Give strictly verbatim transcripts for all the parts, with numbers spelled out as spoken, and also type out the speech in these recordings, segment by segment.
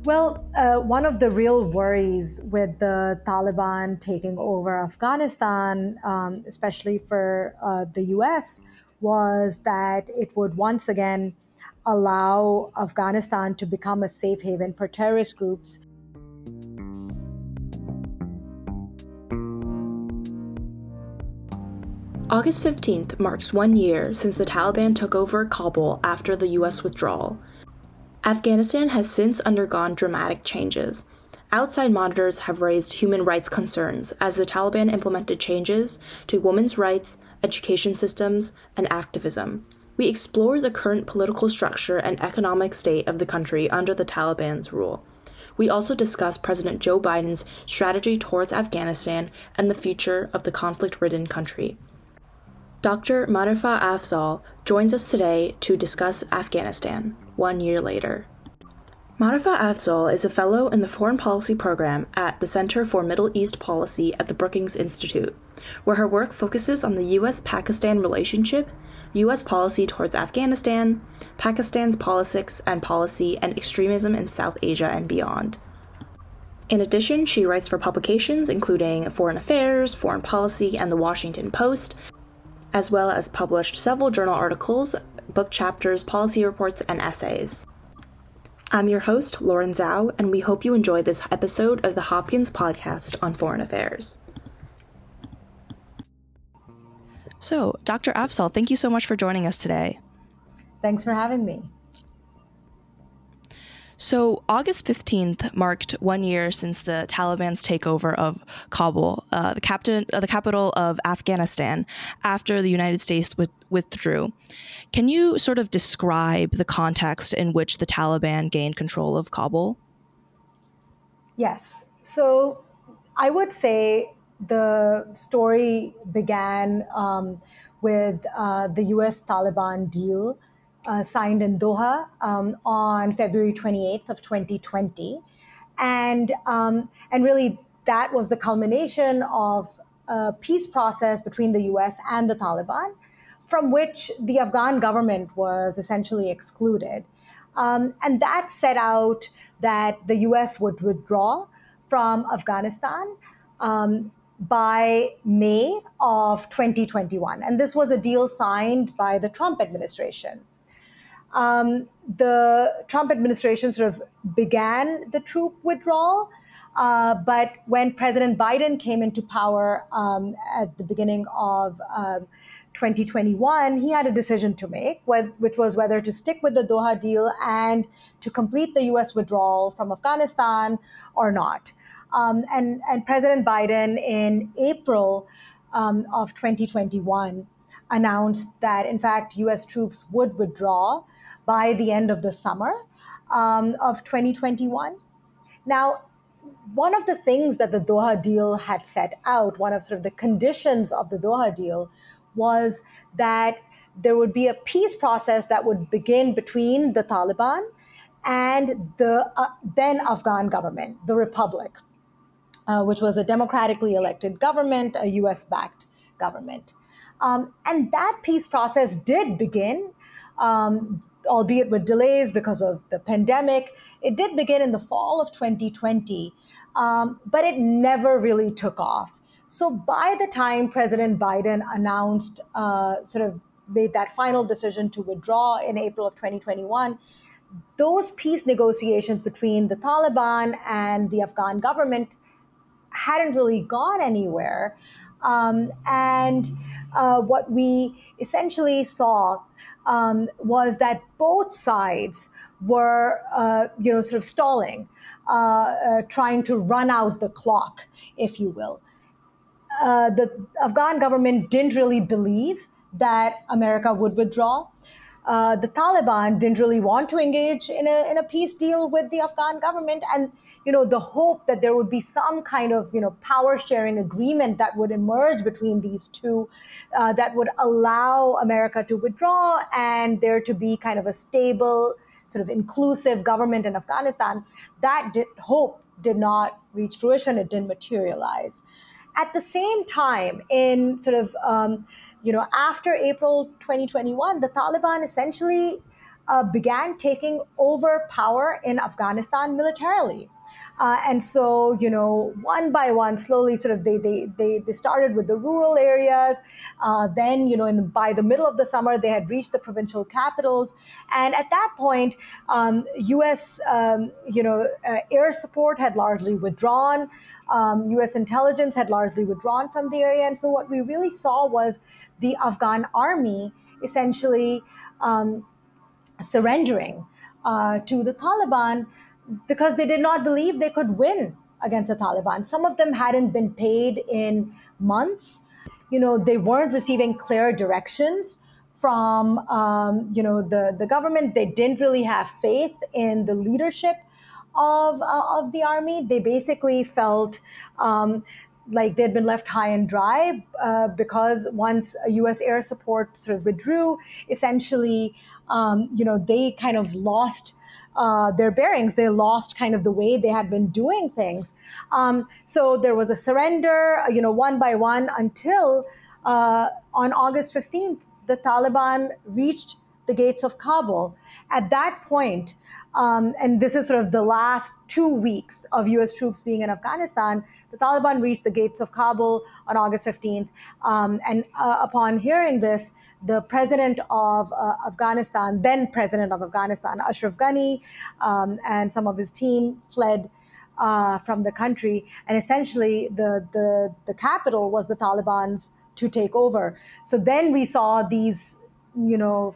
Well, uh, one of the real worries with the Taliban taking over Afghanistan, um, especially for uh, the U S, was that it would once again allow Afghanistan to become a safe haven for terrorist groups. August fifteenth marks one year since the Taliban took over Kabul after the U S withdrawal. Afghanistan has since undergone dramatic changes. Outside monitors have raised human rights concerns as the Taliban implemented changes to women's rights, education systems, and activism. We explore the current political structure and economic state of the country under the Taliban's rule. We also discuss President Joe Biden's strategy towards Afghanistan and the future of the conflict-ridden country. Doctor Marifa Afzal joins us today to discuss Afghanistan, one year later. Marifa Afzal is a fellow in the Foreign Policy Program at the Center for Middle East Policy at the Brookings Institute, where her work focuses on the U S Pakistan relationship, U S policy towards Afghanistan, Pakistan's politics and policy, and extremism in South Asia and beyond. In addition, she writes for publications including Foreign Affairs, Foreign Policy, and The Washington Post, as well as published several journal articles, book chapters, policy reports, and essays. I'm your host, Lauren Zhao, and we hope you enjoy this episode of the Hopkins Podcast on Foreign Affairs. So, Doctor Afzal, thank you so much for joining us today. Thanks for having me. So, August fifteenth marked one year since the Taliban's takeover of Kabul, uh, the, captain, uh, the capital of Afghanistan, after the United States with, withdrew. Can you sort of describe the context in which the Taliban gained control of Kabul? Yes. So, I would say the story began um, with uh, the U S Taliban deal Uh, signed in Doha um, on February twenty-eighth of twenty twenty. And, um, and really that was the culmination of a peace process between the U S and the Taliban, from which the Afghan government was essentially excluded. Um, and that set out that the U S would withdraw from Afghanistan um, by May of twenty twenty-one. And this was a deal signed by the Trump administration. Um, the Trump administration sort of began the troop withdrawal, uh, but when President Biden came into power um, at the beginning of uh, twenty twenty-one, he had a decision to make, which was whether to stick with the Doha deal and to complete the U S withdrawal from Afghanistan or not. Um, and, and President Biden in April um, of twenty twenty-one announced that, in fact, U S troops would withdraw by the end of the summer um, of twenty twenty-one. Now, one of the things that the Doha deal had set out, one of sort of the conditions of the Doha deal, was that there would be a peace process that would begin between the Taliban and the uh, then Afghan government, the Republic, uh, which was a democratically elected government, a U S-backed government. Um, and that peace process did begin, um, albeit with delays because of the pandemic. It did begin in the fall of twenty twenty, um, but it never really took off. So by the time President Biden announced, uh, sort of made that final decision to withdraw in April of twenty twenty-one, those peace negotiations between the Taliban and the Afghan government hadn't really gone anywhere. Um, and uh, what we essentially saw um, was that both sides were, uh, you know, sort of stalling, uh, uh, trying to run out the clock, if you will. Uh, the Afghan government didn't really believe that America would withdraw. Uh, the Taliban didn't really want to engage in a in a peace deal with the Afghan government, and you know the hope that there would be some kind of you know power sharing agreement that would emerge between these two, uh, that would allow America to withdraw and there to be kind of a stable, sort of inclusive government in Afghanistan. That did, hope did not reach fruition. It didn't materialize. At the same time, in sort of um, you know, after April twenty twenty-one, the Taliban essentially uh, began taking over power in Afghanistan militarily. Uh, and so, you know, one by one, slowly, sort of, they they they, they started with the rural areas. Uh, then, you know, in the, by the middle of the summer, they had reached the provincial capitals. And at that point, um, U S um, you know uh, air support had largely withdrawn. Um, U S intelligence had largely withdrawn from the area. And so, what we really saw was the Afghan army essentially um, surrendering uh, to the Taliban because they did not believe they could win against the Taliban. Some of them hadn't been paid in months. You know, they weren't receiving clear directions from, um, you know, the, the government. They didn't really have faith in the leadership of, uh, of the army. They basically felt um, like they'd been left high and dry uh, because once U S air support sort of withdrew, essentially, um, you know, they kind of lost uh, their bearings. They lost kind of the way they had been doing things. Um, so there was a surrender, you know, one by one until uh, on August fifteenth, the Taliban reached the gates of Kabul. At that point, um, and this is sort of the last two weeks of U S troops being in Afghanistan, the Taliban reached the gates of Kabul on August fifteenth. Um, and uh, upon hearing this, the president of uh, Afghanistan, then president of Afghanistan, Ashraf Ghani, um, and some of his team fled uh, from the country. And essentially, the, the, the capital was the Taliban's to take over. So then we saw these, you know,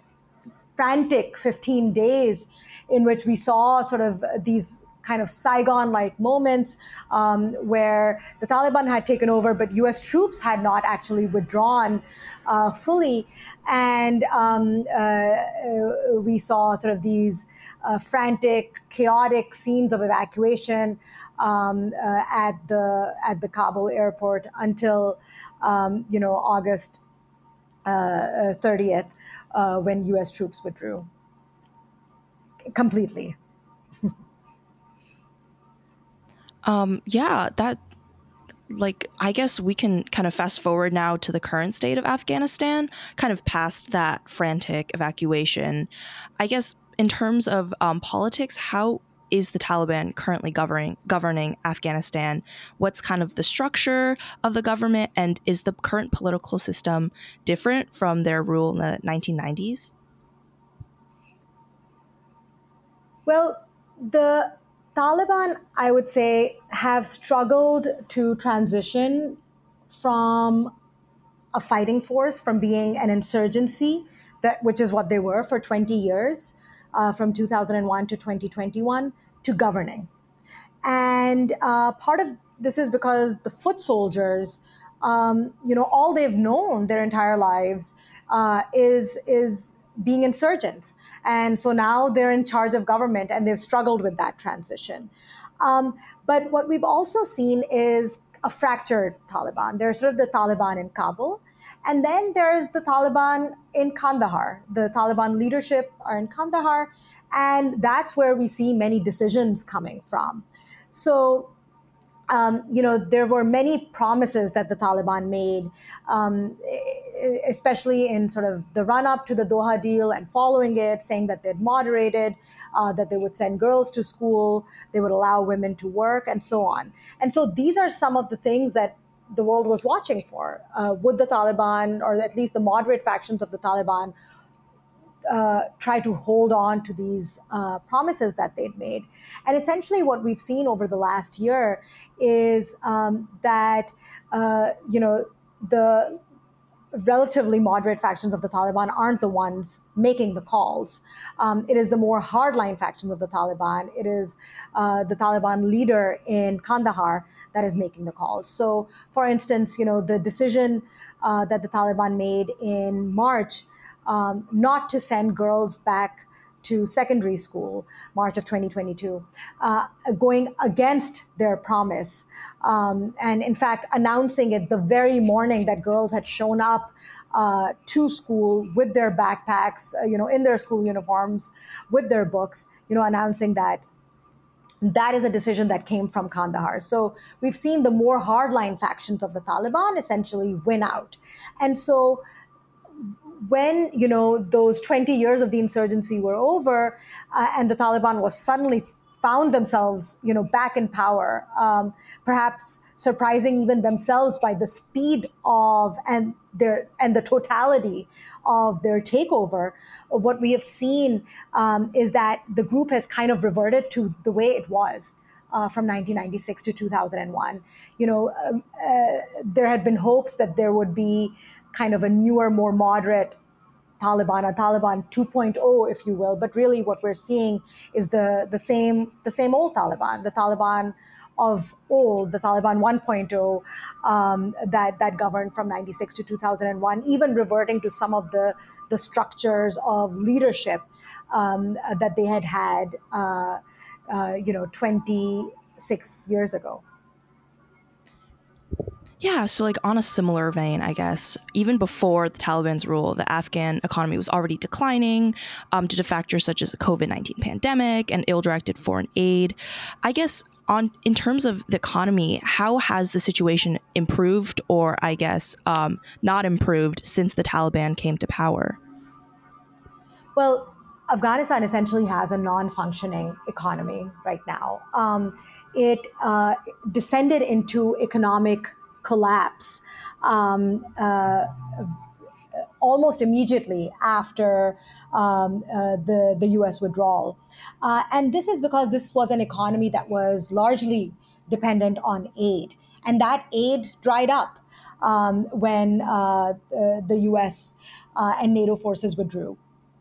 frantic fifteen days in which we saw sort of these kind of Saigon-like moments um, where the Taliban had taken over, but U S troops had not actually withdrawn uh, fully. And um, uh, we saw sort of these uh, frantic, chaotic scenes of evacuation um, uh, at the at the Kabul airport until um, you know August uh, thirtieth, uh, when U S troops withdrew completely. Um, yeah, that, like, I guess we can kind of fast forward now to the current state of Afghanistan, kind of past that frantic evacuation. I guess in terms of um, politics, how is the Taliban currently governing governing Afghanistan? What's kind of the structure of the government, and is the current political system different from their rule in the nineteen nineties? Well, the Taliban, I would say, have struggled to transition from a fighting force, from being an insurgency, that which is what they were for twenty years, uh, from two thousand one to twenty twenty-one, to governing. And uh, part of this is because the foot soldiers, um, you know, all they've known their entire lives uh, is is being insurgents. And so now they're in charge of government, and they've struggled with that transition. Um, but what we've also seen is a fractured Taliban. There's sort of the Taliban in Kabul, and then there's the Taliban in Kandahar. The Taliban leadership are in Kandahar, and that's where we see many decisions coming from. So Um, you know, there were many promises that the Taliban made, um, especially in sort of the run-up to the Doha deal and following it, saying that they'd moderated, uh, that they would send girls to school, they would allow women to work, and so on. And so these are some of the things that the world was watching for. Uh, would the Taliban, or at least the moderate factions of the Taliban, Uh, try to hold on to these uh, promises that they'd made? And essentially what we've seen over the last year is um, that, uh, you know, the relatively moderate factions of the Taliban aren't the ones making the calls. Um, it is the more hardline factions of the Taliban. It is uh, the Taliban leader in Kandahar that is making the calls. So, for instance, you know, the decision uh, that the Taliban made in March Um, not to send girls back to secondary school, March of twenty twenty-two, uh, going against their promise. Um, and in fact, announcing it the very morning that girls had shown up uh, to school with their backpacks, uh, you know, in their school uniforms, with their books, you know, announcing that that is a decision that came from Kandahar. So we've seen the more hardline factions of the Taliban essentially win out. And so when, you know, those twenty years of the insurgency were over, uh, and the Taliban was suddenly found themselves, you know, back in power, um, perhaps surprising even themselves by the speed of and their and the totality of their takeover. What we have seen um, is that the group has kind of reverted to the way it was uh, from nineteen ninety-six to two thousand one. You know, um, uh, there had been hopes that there would be kind of a newer, more moderate Taliban, a Taliban 2.0, if you will. But really, what we're seeing is the the same the same old Taliban, the Taliban of old, the Taliban 1.0 um, that that governed from ninety-six to two thousand one, even reverting to some of the the structures of leadership um, that they had had, uh, uh, you know, twenty-six years ago. Yeah, so like on a similar vein, I guess, even before the Taliban's rule, the Afghan economy was already declining um, due to factors such as a COVID nineteen pandemic and ill-directed foreign aid. I guess on in terms of the economy, how has the situation improved or I guess um, not improved since the Taliban came to power? Well, Afghanistan essentially has a non-functioning economy right now. Um, it uh, descended into economic collapse um, uh, almost immediately after um, uh, the the U S withdrawal, uh, and this is because this was an economy that was largely dependent on aid, and that aid dried up um, when uh, the, the U S uh, and NATO forces withdrew.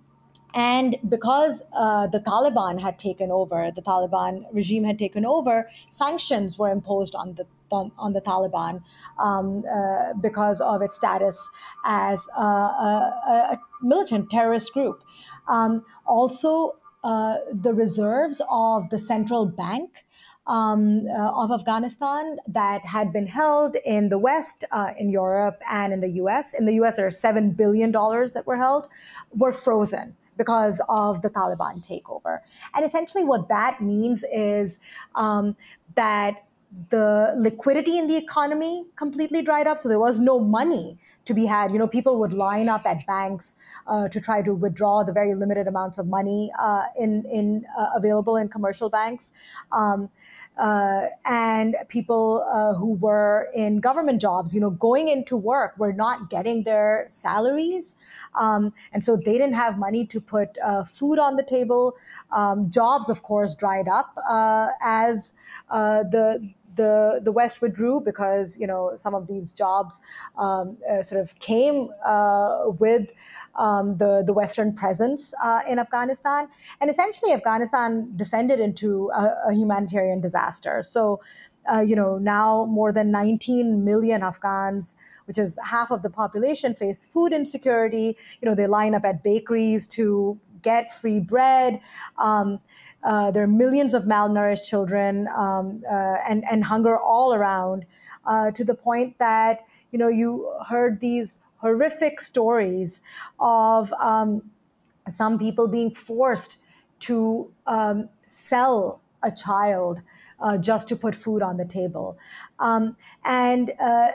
And because uh, the Taliban had taken over, the Taliban regime had taken over, sanctions were imposed on the on, on the Taliban um, uh, because of its status as a, a, a militant terrorist group. Um, also, uh, the reserves of the central bank um, uh, of Afghanistan that had been held in the West, uh, in Europe, and in the U S. In the U S, there are seven billion dollars that were held, were frozen because of the Taliban takeover. And essentially what that means is um, that the liquidity in the economy completely dried up. So there was no money to be had. You know, people would line up at banks uh, to try to withdraw the very limited amounts of money uh, in, in uh, available in commercial banks. Um, uh, and people uh, who were in government jobs, you know, going into work were not getting their salaries. Um, and so they didn't have money to put uh, food on the table. Um, jobs, of course, dried up uh, as uh, the the the West withdrew, because you know some of these jobs um, uh, sort of came uh, with um, the the Western presence uh, in Afghanistan, and essentially Afghanistan descended into a, a humanitarian disaster. So, uh, you know, now more than nineteen million Afghans, which is half of the population, face food insecurity. You know, they line up at bakeries to get free bread. Um, Uh, there are millions of malnourished children um, uh, and, and hunger all around, uh, to the point that, you know, you heard these horrific stories of um, some people being forced to um, sell a child uh, just to put food on the table. Um, and uh,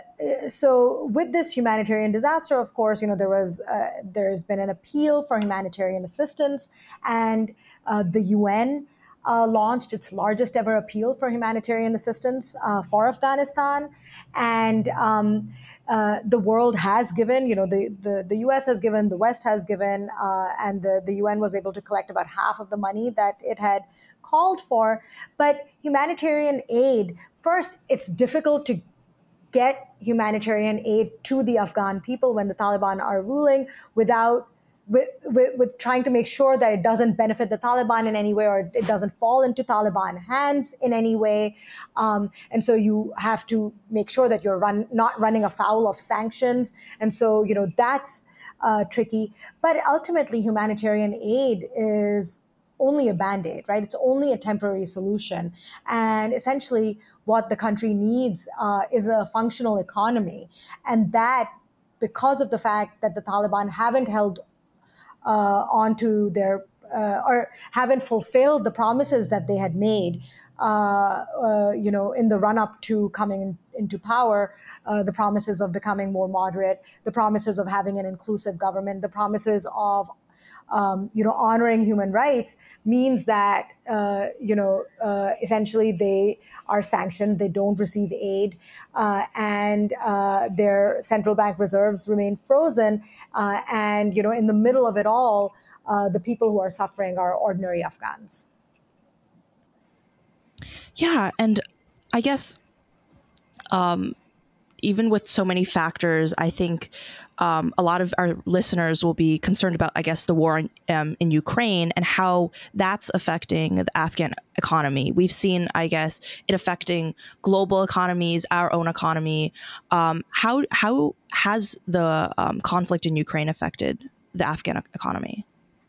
so with this humanitarian disaster, of course, you know, there was, uh, there's been an appeal for humanitarian assistance, and uh, the U N uh, launched its largest ever appeal for humanitarian assistance uh, for Afghanistan. And um, uh, the world has given, you know, the, the, the U S has given, the West has given, uh, and the, the U N was able to collect about half of the money that it had called for. But humanitarian aid, first, it's difficult to get humanitarian aid to the Afghan people when the Taliban are ruling without With, with, with trying to make sure that it doesn't benefit the Taliban in any way, or it doesn't fall into Taliban hands in any way. Um, and so you have to make sure that you're run, not running afoul of sanctions. And so, you know, that's uh, tricky. But ultimately, humanitarian aid is only a Band-Aid, right? It's only a temporary solution. And essentially, what the country needs uh, is a functional economy. And that, because of the fact that the Taliban haven't held Uh, onto their uh, or haven't fulfilled the promises that they had made, uh, uh, you know, in the run up to coming into power, uh, the promises of becoming more moderate, the promises of having an inclusive government, the promises of Um, you know, honoring human rights means that, uh, you know, uh, essentially they are sanctioned, they don't receive aid, uh, and uh, their central bank reserves remain frozen. Uh, and, you know, in the middle of it all, uh, the people who are suffering are ordinary Afghans. Yeah, and I guess um, even with so many factors, I think um, a lot of our listeners will be concerned about, I guess, the war in, um, in Ukraine and how that's affecting the Afghan economy. We've seen, I guess, it affecting global economies, our own economy. Um, how how has the um, conflict in Ukraine affected the Afghan economy?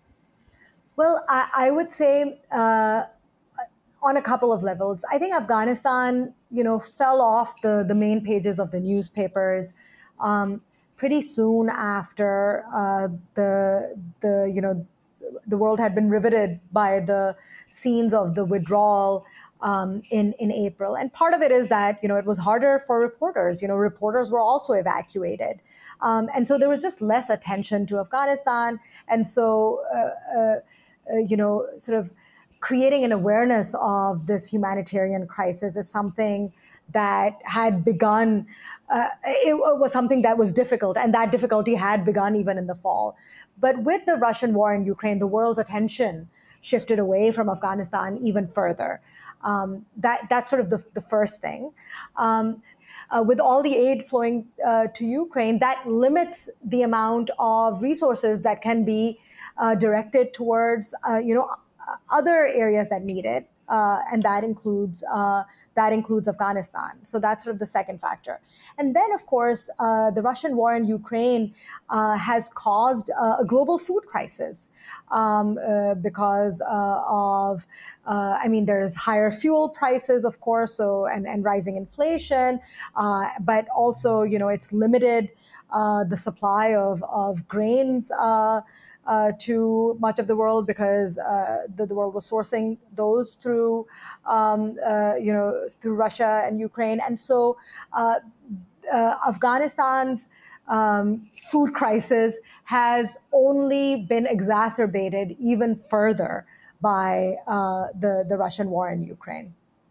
Well, I, I would say uh, on a couple of levels. I think Afghanistan, you know, fell off the, the main pages of the newspapers um, pretty soon after uh, the the you know the world had been riveted by the scenes of the withdrawal um, in in April. And part of it is that you know it was harder for reporters. You know, reporters were also evacuated. Um, and so there was just less attention to Afghanistan. And so, uh, uh, uh, you know, sort of creating an awareness of this humanitarian crisis is something that had begun. Uh, it was something that was difficult, and that difficulty had begun even in the fall. But with the Russian war in Ukraine, the world's attention shifted away from Afghanistan even further. Um, that that's sort of the, the first thing. Um, uh, with all the aid flowing uh, to Ukraine, that limits the amount of resources that can be uh, directed towards, uh, you know, other areas that need it, uh, and that includes uh, that includes Afghanistan. So that's sort of the second factor. And then, of course, uh, the Russian war in Ukraine uh, has caused uh, a global food crisis um, uh, because uh, of, uh, I mean, there's higher fuel prices, of course, so and, and rising inflation, uh, but also, you know, it's limited uh, the supply of of grains. Uh, Uh, to much of the world because uh, the, the world was sourcing those through, um, uh, you know, through Russia and Ukraine. And so uh, uh, Afghanistan's um, food crisis has only been exacerbated even further by uh, the, the Russian war in Ukraine.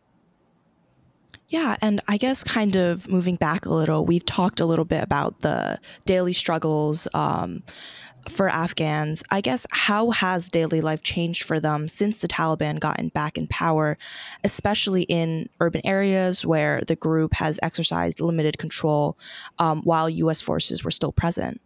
Yeah, and I guess kind of moving back a little, we've talked a little bit about the daily struggles um, for Afghans. I guess how has daily life changed for them since the Taliban gotten back in power, especially in urban areas where the group has exercised limited control um, while U S forces were still present?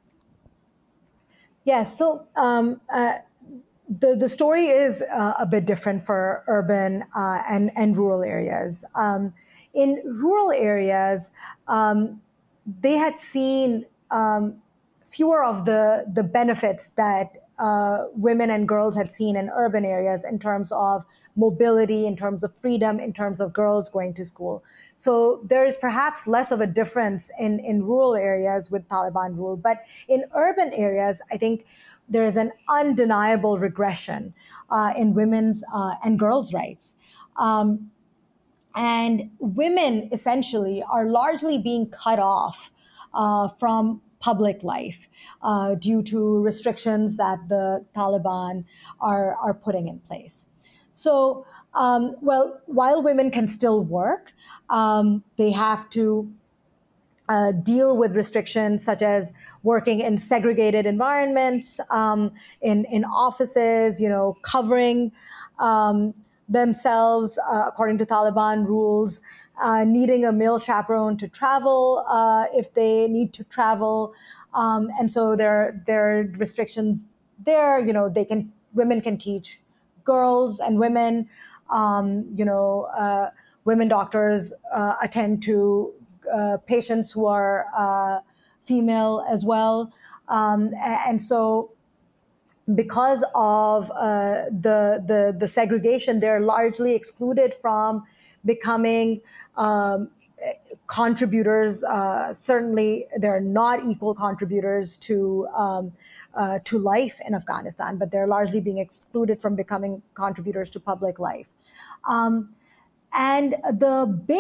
Yeah, so um, uh, the the story is uh, a bit different for urban uh, and and rural areas. Um, in rural areas, um, they had seen um, fewer of the the benefits that uh, women and girls had seen in urban areas in terms of mobility, in terms of freedom, in terms of girls going to school. So there is perhaps less of a difference in, in rural areas with Taliban rule. But in urban areas, I think there is an undeniable regression uh, in women's uh, and girls' rights. Um, and women essentially are largely being cut off uh, from public life uh, due to restrictions that the Taliban are, are putting in place. So, um, well, while women can still work, um, they have to uh, deal with restrictions such as working in segregated environments, um, in, in offices, you know, covering um, themselves uh, according to Taliban rules, uh, needing a male chaperone to travel uh, if they need to travel. Um, and so there, there are restrictions there. You know, they can, women can teach girls and women. Um, you know, uh, women doctors uh, attend to uh, patients who are uh, female as well. Um, and so because of uh, the, the, the segregation, they're largely excluded from becoming um, contributors. Uh, certainly, they're not equal contributors to um, uh, to life in Afghanistan, but they're largely being excluded from becoming contributors to public life. Um, and the big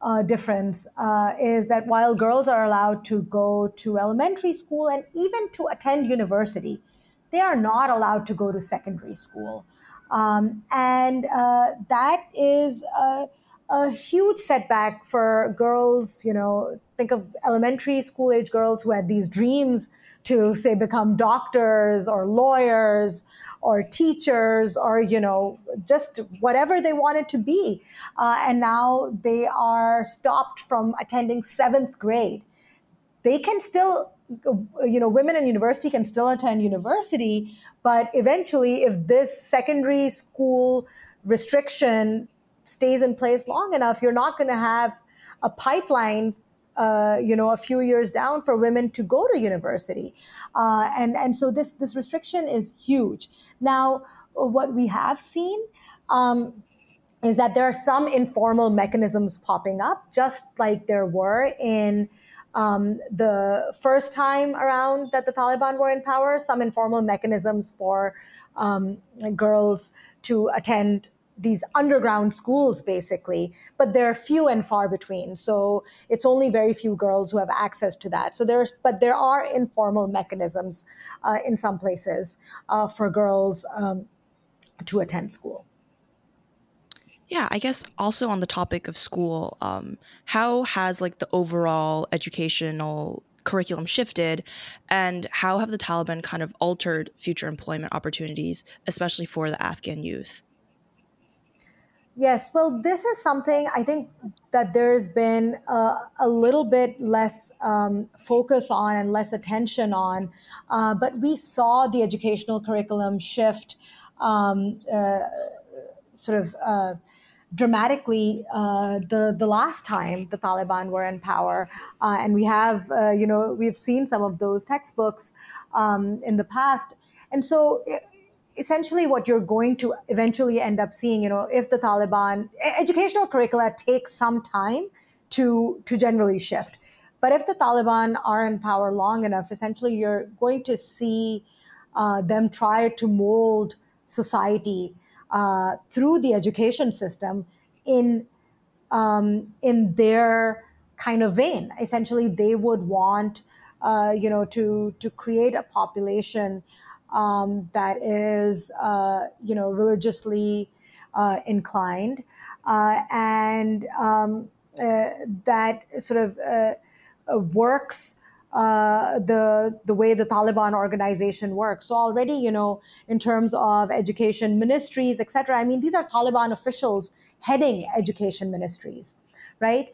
uh, difference uh, is that while girls are allowed to go to elementary school and even to attend university, they are not allowed to go to secondary school. Um, and uh, that is a, a huge setback for girls. You know, think of elementary school age girls who had these dreams to, say, become doctors or lawyers or teachers or, you know, just whatever they wanted to be. Uh, and now they are stopped from attending seventh grade. They can still, you know, women in university can still attend university, but eventually, if this secondary school restriction stays in place long enough, you're not going to have a pipeline, uh, you know, a few years down for women to go to university, uh, and and so this this restriction is huge. Now, what we have seen. Um, is that there are some informal mechanisms popping up, just like there were in um, the first time around that the Taliban were in power, some informal mechanisms for um, girls to attend these underground schools, basically, but they're few and far between. So it's only very few girls who have access to that. So there's, but there are informal mechanisms uh, in some places uh, for girls um, to attend school. Yeah, I guess also on the topic of school, um, how has like the overall educational curriculum shifted, and how have the Taliban kind of altered future employment opportunities, especially for the Afghan youth? Yes, well, this is something I think that there's been a, a little bit less um, focus on and less attention on, uh, but we saw the educational curriculum shift um, uh, sort of uh, dramatically uh, the the last time the Taliban were in power, uh, and we have uh, you know we've seen some of those textbooks um, in the past, and so. It, essentially what you're going to eventually end up seeing, you know, if the Taliban educational curricula takes some time to to generally shift. But if the Taliban are in power long enough, essentially you're going to see uh, them try to mold society uh, through the education system in um, in their kind of vein. Essentially, they would want, uh, you know, to to create a population um, that is, uh, you know, religiously uh, inclined, uh, and um, uh, that sort of uh, uh, works uh, the the way the Taliban organization works. So already, you know, in terms of education ministries, et cetera. I mean, these are Taliban officials heading education ministries, right?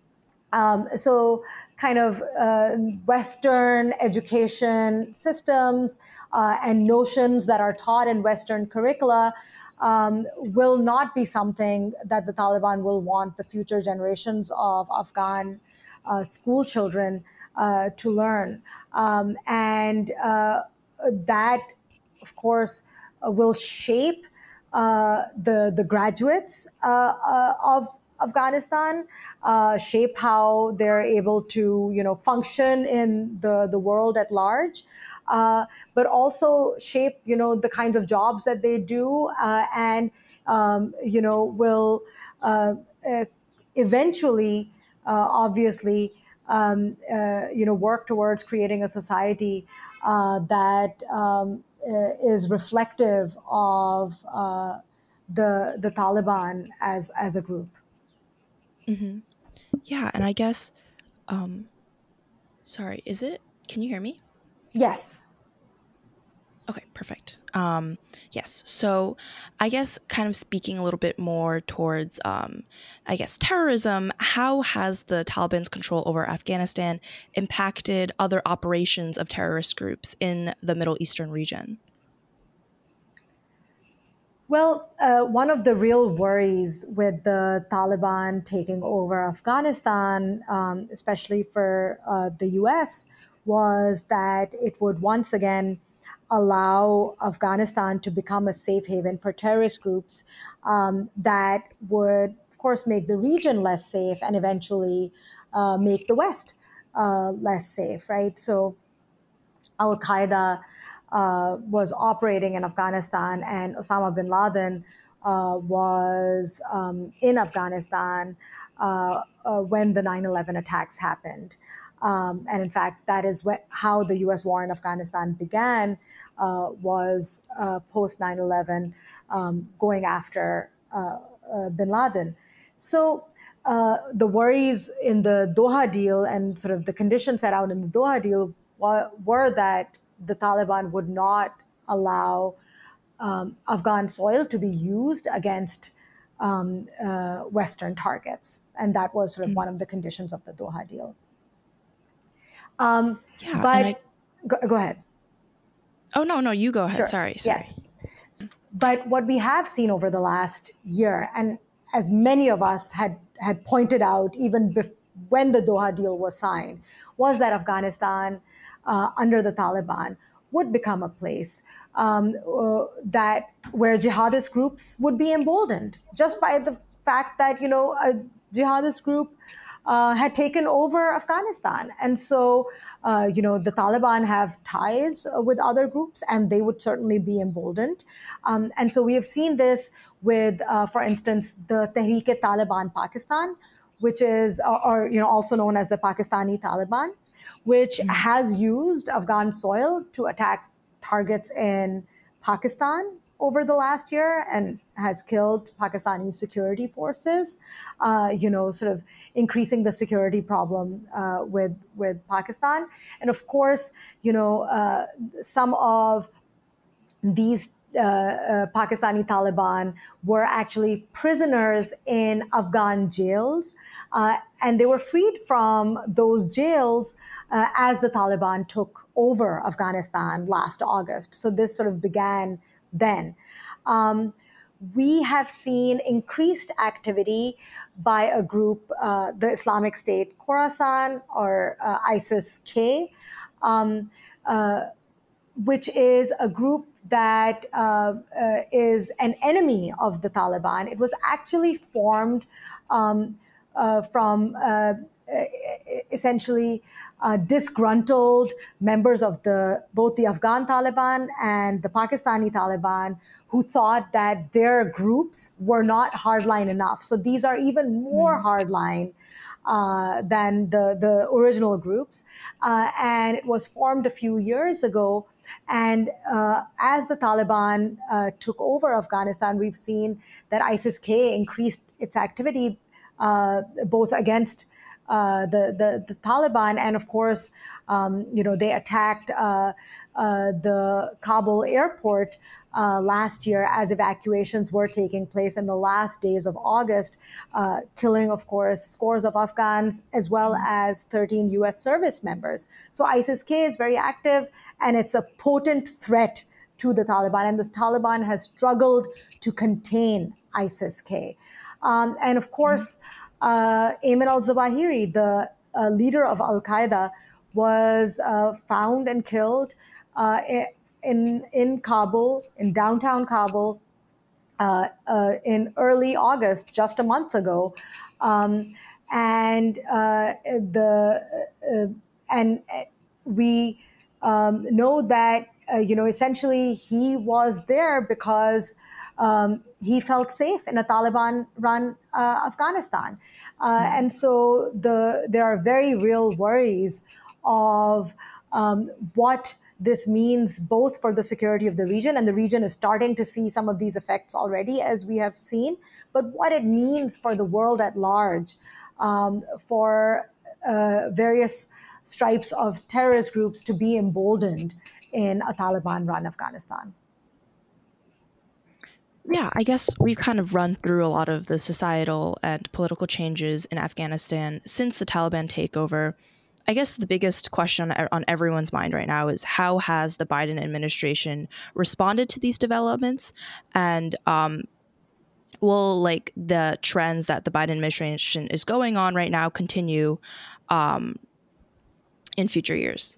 Um, so kind of uh, Western education systems uh, and notions that are taught in Western curricula um, will not be something that the Taliban will want the future generations of Afghan uh, school children uh, to learn. Um, and uh, that, of course, uh, will shape uh, the, the graduates uh, uh, of Afghanistan, uh, shape how they're able to, you know, function in the, the world at large, uh, but also shape, you know, the kinds of jobs that they do, uh, and, um, you know, will uh, uh, eventually, uh, obviously, um, uh, you know, work towards creating a society uh, that um, uh, is reflective of uh, the the Taliban as as a group. Mm-hmm. Yeah, and I guess, um, sorry, is it? Can you hear me? Yes. Okay, perfect. Um, yes, so I guess kind of speaking a little bit more towards, um, I guess, terrorism, how has the Taliban's control over Afghanistan impacted other operations of terrorist groups in the Middle Eastern region? Well, uh, one of the real worries with the Taliban taking over Afghanistan, um, especially for uh, the U S, was that it would once again allow Afghanistan to become a safe haven for terrorist groups um, that would, of course, make the region less safe and eventually uh, make the West uh, less safe, right? So Al Qaeda uh, was operating in Afghanistan, and Osama bin Laden uh, was um, in Afghanistan. uh, uh, when the nine eleven attacks happened. Um, and in fact, that is what, how the U S war in Afghanistan began, uh, was uh, post nine eleven, um, going after uh, uh, bin Laden. So uh, the worries in the Doha deal and sort of the conditions set out in the Doha deal were, were that the Taliban would not allow um, Afghan soil to be used against um, uh, Western targets. And that was sort of one of the conditions of the Doha deal. Um, Yeah, but and I go, go ahead. Oh no, no, you go ahead. Sure. Sorry, sorry. Yes. But what we have seen over the last year, and as many of us had had pointed out, even bef- when the Doha deal was signed, was that Afghanistan, uh, under the Taliban, would become a place um, uh, that where jihadist groups would be emboldened just by the fact that you know a jihadist group uh, had taken over Afghanistan. And so, uh, you know, the Taliban have ties uh, with other groups, and they would certainly be emboldened. Um, and so we have seen this with, uh, for instance, the Tehreek-e-Taliban Pakistan, which is, or, or, you know, also known as the Pakistani Taliban, which mm-hmm. has used Afghan soil to attack targets in Pakistan over the last year and has killed Pakistani security forces, uh, you know, sort of increasing the security problem uh, with, with Pakistan. And of course, you know, uh, some of these uh, uh, Pakistani Taliban were actually prisoners in Afghan jails, uh, and they were freed from those jails uh, as the Taliban took over Afghanistan last August. So this sort of began then. Um, we have seen increased activity by a group, uh, the Islamic State Khorasan, or uh, ISIS-K, um, uh, which is a group that uh, uh, is an enemy of the Taliban. It was actually formed um, uh, from uh, essentially uh, disgruntled members of the both the Afghan Taliban and the Pakistani Taliban, who thought that their groups were not hardline enough. So these are even more hardline uh, than the, the original groups. Uh, and it was formed a few years ago. And uh, as the Taliban uh, took over Afghanistan, we've seen that ISIS-K increased its activity uh, both against uh, the, the, the Taliban, and of course, um, you know, they attacked uh, uh, the Kabul airport uh, last year as evacuations were taking place in the last days of August, uh, killing, of course, scores of Afghans as well as thirteen U S service members. So ISIS-K is very active, and it's a potent threat to the Taliban, and the Taliban has struggled to contain ISIS-K. Um, and of course, uh, Ayman al-Zawahiri, the uh, leader of al-Qaeda, was uh, found and killed uh, in, in Kabul, in downtown Kabul, uh, uh, in early August, just a month ago. Um, and uh, the uh, and we um, know that uh, you know essentially he was there because um, he felt safe in a Taliban-run uh, Afghanistan, uh, mm-hmm. and so the there are very real worries of um, what this means both for the security of the region, and the region is starting to see some of these effects already, as we have seen, but what it means for the world at large, um, for uh, various stripes of terrorist groups to be emboldened in a Taliban-run Afghanistan. Yeah, I guess we've kind of run through a lot of the societal and political changes in Afghanistan since the Taliban takeover. I guess the biggest question on, on everyone's mind right now is how has the Biden administration responded to these developments, and um, will like the trends that the Biden administration is going on right now continue um, in future years?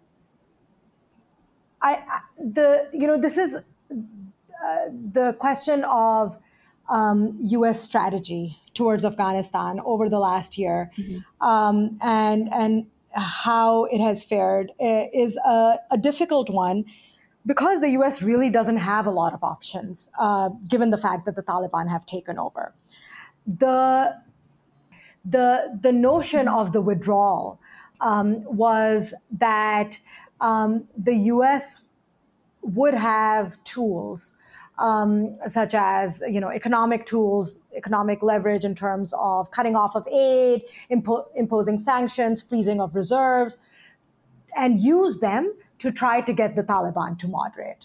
I, I the you know this is uh, the question of um, U S strategy towards Afghanistan over the last year, mm-hmm. um, and and how it has fared is a, a difficult one, because the U S really doesn't have a lot of options, uh, given the fact that the Taliban have taken over. The the the notion of the withdrawal um, was that um, the U S would have tools um, such as you know economic tools, economic leverage in terms of cutting off of aid, impo- imposing sanctions, freezing of reserves, and use them to try to get the Taliban to moderate.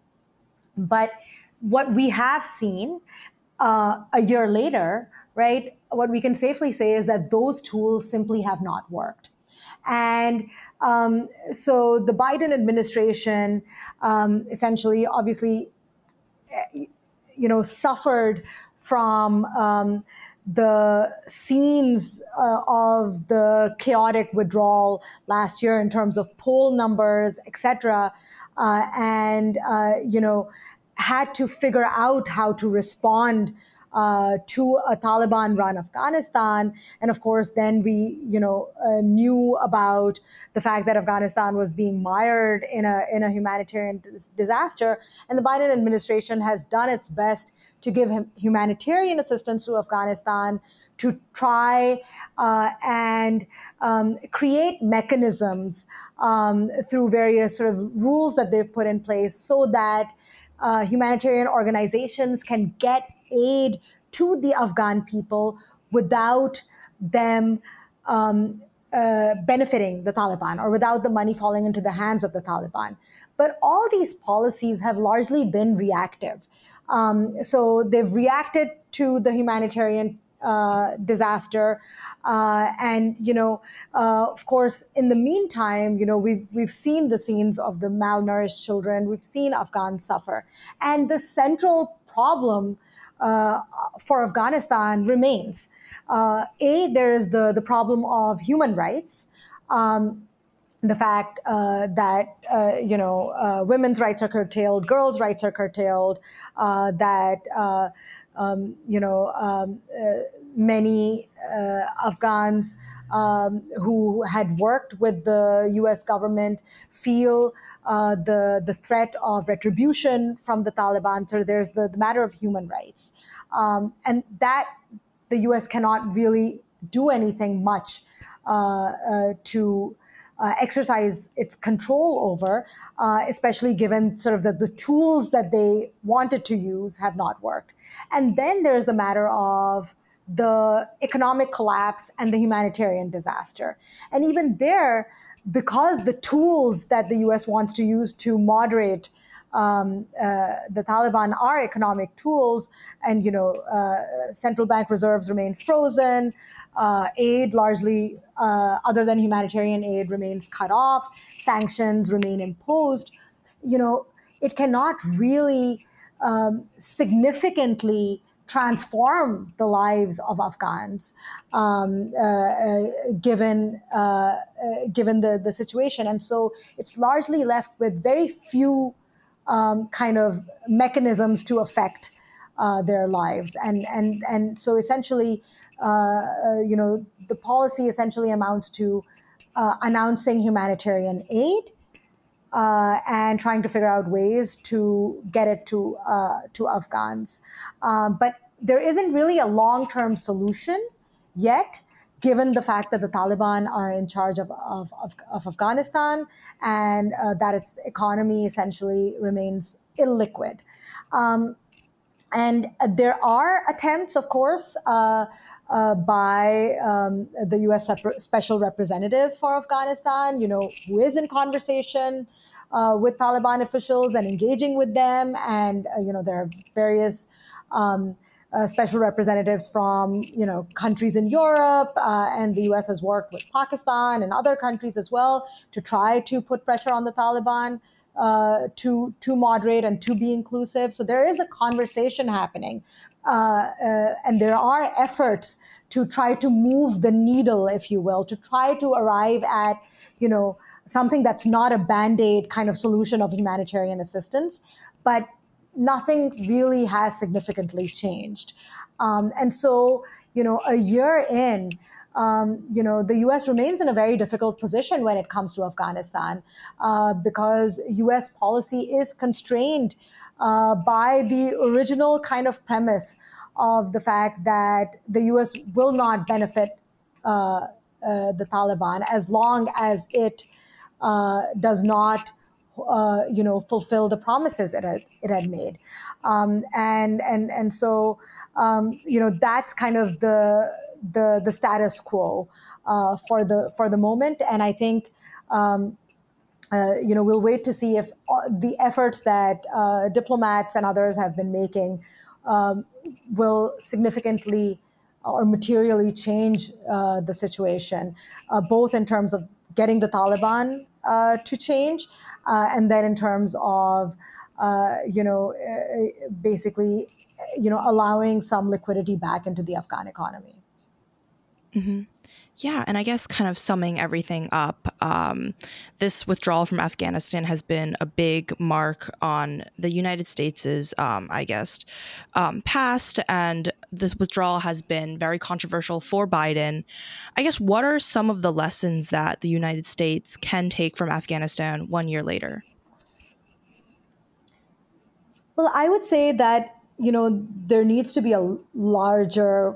But what we have seen uh, a year later, right, what we can safely say is that those tools simply have not worked. And um, so the Biden administration um, essentially, obviously, you know, suffered from um, the scenes uh, of the chaotic withdrawal last year in terms of poll numbers, et cetera, uh, and uh, you know, had to figure out how to respond uh, to a Taliban-run Afghanistan. And of course, then we, you know, uh, knew about the fact that Afghanistan was being mired in a in a humanitarian dis- disaster. And the Biden administration has done its best to give him humanitarian assistance to Afghanistan, to try uh, and um, create mechanisms um, through various sort of rules that they've put in place so that uh, humanitarian organizations can get aid to the Afghan people without them um, uh, benefiting the Taliban or without the money falling into the hands of the Taliban. But all these policies have largely been reactive. Um, so they've reacted to the humanitarian uh, disaster, uh, and you know, uh, of course, in the meantime, you know, we've we've seen the scenes of the malnourished children. We've seen Afghans suffer, and the central problem uh, for Afghanistan remains. Uh, a, there's the the problem of human rights. Um, the fact uh, that uh, you know uh, women's rights are curtailed, girls' rights are curtailed, uh, that uh, um, you know um, uh, many uh, Afghans um, who had worked with the U S government feel uh, the the threat of retribution from the Taliban. So there's the, the matter of human rights, um, and that the U S cannot really do anything much uh, uh, to Uh, exercise its control over, uh, especially given sort of the, the tools that they wanted to use have not worked. And then there's the matter of the economic collapse and the humanitarian disaster. And even there, because the tools that the U S wants to use to moderate um, uh, the Taliban are economic tools, and you know, uh, central bank reserves remain frozen. Uh, aid largely, uh, other than humanitarian aid, remains cut off. Sanctions remain imposed. You know, it cannot really um, significantly transform the lives of Afghans, um, uh, uh, given uh, uh, given the the situation, and so it's largely left with very few um, kind of mechanisms to affect uh, their lives, and and and so essentially. Uh, uh, you know, the policy essentially amounts to uh, announcing humanitarian aid uh, and trying to figure out ways to get it to uh, to Afghans. Um, but there isn't really a long-term solution yet, given the fact that the Taliban are in charge of, of, of, of Afghanistan and uh, that its economy essentially remains illiquid. Um, and there are attempts, of course, uh, uh, by um, the U S Special Representative for Afghanistan, you know, who is in conversation uh, with Taliban officials and engaging with them. And, uh, you know, there are various um, uh, special representatives from, you know, countries in Europe, uh, and the U S has worked with Pakistan and other countries as well to try to put pressure on the Taliban uh, to to moderate and to be inclusive. So there is a conversation happening, uh, uh, and there are efforts to try to move the needle, if you will, to try to arrive at, you know, something that's not a band-aid kind of solution of humanitarian assistance, but nothing really has significantly changed. Um, and so, you know, a year in, um, you know, the U S remains in a very difficult position when it comes to Afghanistan uh, because U S policy is constrained uh, by the original kind of premise of the fact that the U S will not benefit uh, uh, the Taliban as long as it uh, does not, uh, you know, fulfill the promises it had, it had made. Um, and and and so, um, you know, that's kind of the the the status quo uh, for the for the moment. And I think. Um, uh, you know, we'll wait to see if uh, the efforts that uh, diplomats and others have been making um, will significantly or materially change uh, the situation, uh, both in terms of getting the Taliban uh, to change, uh, and then in terms of, uh, you know, uh, basically, you know, allowing some liquidity back into the Afghan economy. Mm-hmm. Yeah, and I guess kind of summing everything up, um, this withdrawal from Afghanistan has been a big mark on the United States' um, I guess, um, past, and this withdrawal has been very controversial for Biden. I guess, what are some of the lessons that the United States can take from Afghanistan one year later? Well, I would say that, you know, there needs to be a larger,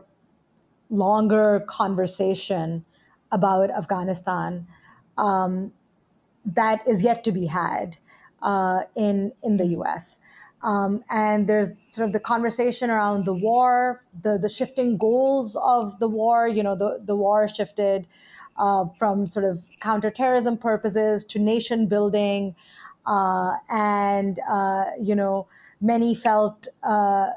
longer conversation about Afghanistan um, that is yet to be had uh, in in the U S. Um, and there's sort of the conversation around the war, the the shifting goals of the war. You know, the the war shifted uh, from sort of counterterrorism purposes to nation building, uh, and uh, you know, many felt uh,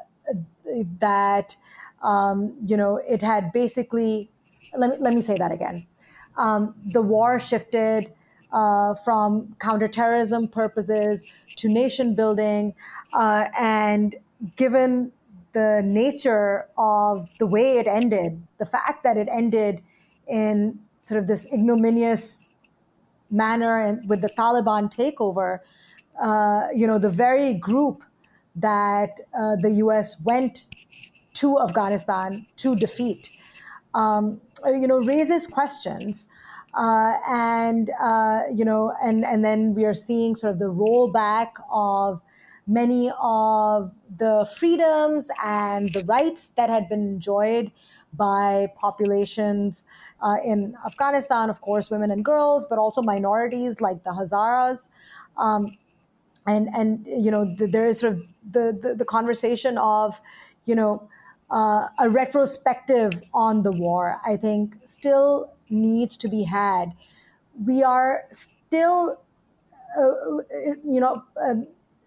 that um, you know, it had basically. Let me, let me say that again. Um, the war shifted uh, from counterterrorism purposes to nation building, uh, and given the nature of the way it ended, the fact that it ended in sort of this ignominious manner and with the Taliban takeover, uh, you know, the very group that uh, the U S went to Afghanistan to defeat, um, you know, raises questions. Uh, and, uh, you know, and, and then we are seeing sort of the rollback of many of the freedoms and the rights that had been enjoyed by populations uh, in Afghanistan, of course, women and girls, but also minorities like the Hazaras. Um, and and you know the, there is sort of the, the the conversation of you know uh, a retrospective on the war. I think still needs to be had. We are still uh, you know um,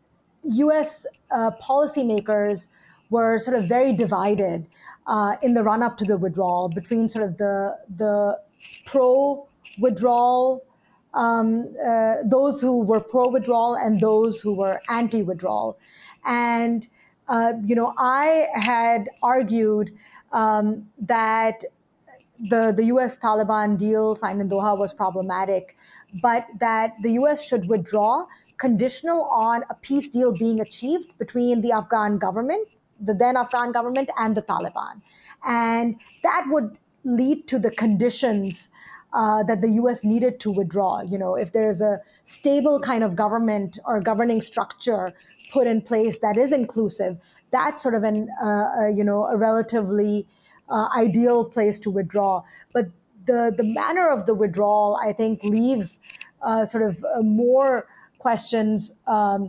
U S uh, policymakers were sort of very divided uh, in the run up to the withdrawal between sort of the the pro withdrawal, um, uh, those who were pro withdrawal and those who were anti withdrawal. And, uh, you know, I had argued um, that the, the U S Taliban deal signed in Doha was problematic, but that the U S should withdraw conditional on a peace deal being achieved between the Afghan government, the then Afghan government, and the Taliban. And that would lead to the conditions uh, that the U S needed to withdraw. You know, if there's a stable kind of government or governing structure put in place that is inclusive, that's sort of an, uh, uh, you know, a relatively uh, ideal place to withdraw. But the, the manner of the withdrawal, I think, leaves uh, sort of uh, more questions um,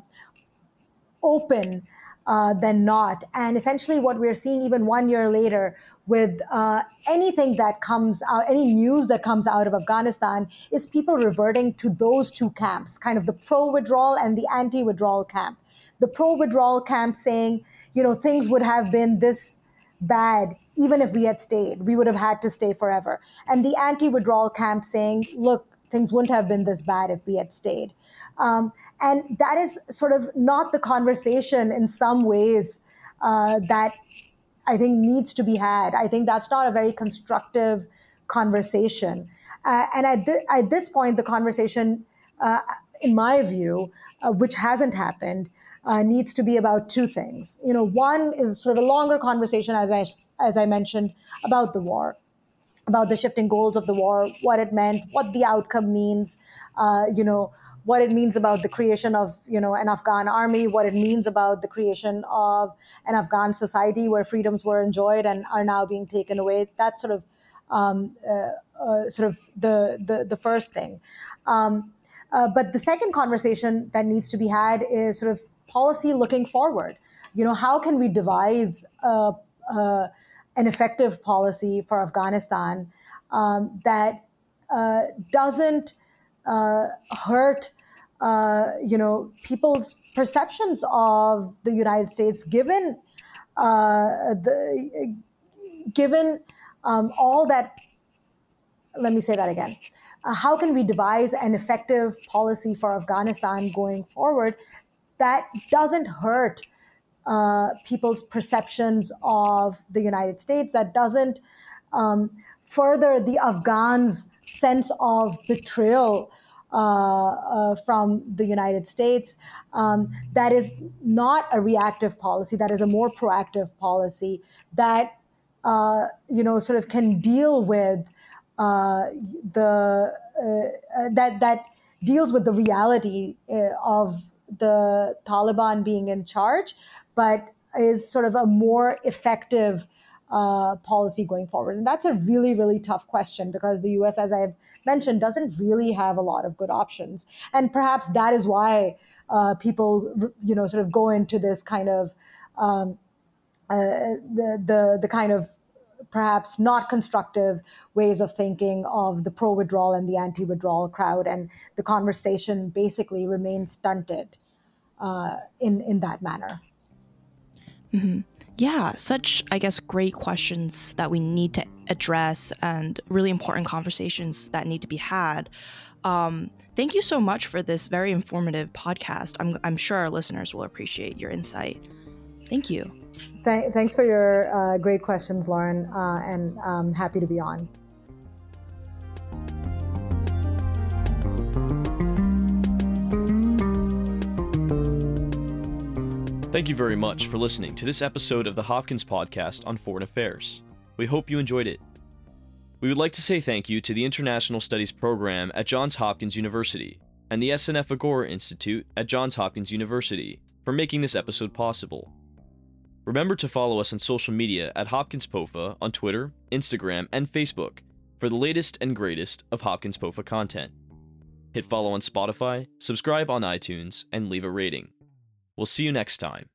open uh, than not. And essentially, what we're seeing even one year later with uh, anything that comes out, any news that comes out of Afghanistan, is people reverting to those two camps, kind of the pro-withdrawal and the anti-withdrawal camp. The pro-withdrawal camp saying, you know, things would have been this bad even if we had stayed. We would have had to stay forever. And the anti-withdrawal camp saying, look, things wouldn't have been this bad if we had stayed. Um, and that is sort of not the conversation in some ways uh, that I think needs to be had. I think that's not a very constructive conversation. Uh, and at, th- at this point, the conversation, uh, in my view, uh, which hasn't happened, uh, needs to be about two things. You know, one is sort of a longer conversation, as I as I mentioned, about the war, about the shifting goals of the war, what it meant, what the outcome means, uh, you know, what it means about the creation of, you know, an Afghan army, what it means about the creation of an Afghan society where freedoms were enjoyed and are now being taken away. That sort of um, uh, uh, sort of the, the, the first thing. Um, uh, but the second conversation that needs to be had is sort of policy looking forward. You know, how can we devise uh, uh, an effective policy for Afghanistan um, that uh, doesn't uh, hurt, uh, you know, people's perceptions of the United States, given uh, the given um, all that. Let me say that again. Uh, how can we devise an effective policy for Afghanistan going forward that doesn't hurt uh, people's perceptions of the United States, that doesn't um, further the Afghans' sense of betrayal uh, uh, from the United States, um, that is not a reactive policy, that is a more proactive policy that, uh, you know, sort of can deal with uh, the, uh, that, that deals with the reality uh, of the Taliban being in charge, but is sort of a more effective uh, policy going forward. And that's a really, really tough question because the U S, as I've mentioned, doesn't really have a lot of good options. And perhaps that is why uh, people, you know, sort of go into this kind of, um, uh, the, the, the kind of perhaps not constructive ways of thinking of the pro-withdrawal and the anti-withdrawal crowd. And the conversation basically remains stunted uh, in, in that manner. Mm-hmm. Yeah, such, I guess, great questions that we need to address and really important conversations that need to be had. Um, thank you so much for this very informative podcast. I'm, I'm sure our listeners will appreciate your insight. Thank you. Th- thanks for your uh, great questions, Lauren, uh, and I'm happy to be on. Thank you very much for listening to this episode of the Hopkins Podcast on Foreign Affairs. We hope you enjoyed it. We would like to say thank you to the International Studies Program at Johns Hopkins University and the S N F Agora Institute at Johns Hopkins University for making this episode possible. Remember to follow us on social media at Hopkins P O F A on Twitter, Instagram, and Facebook for the latest and greatest of Hopkins P O F A content. Hit follow on Spotify, subscribe on iTunes, and leave a rating. We'll see you next time.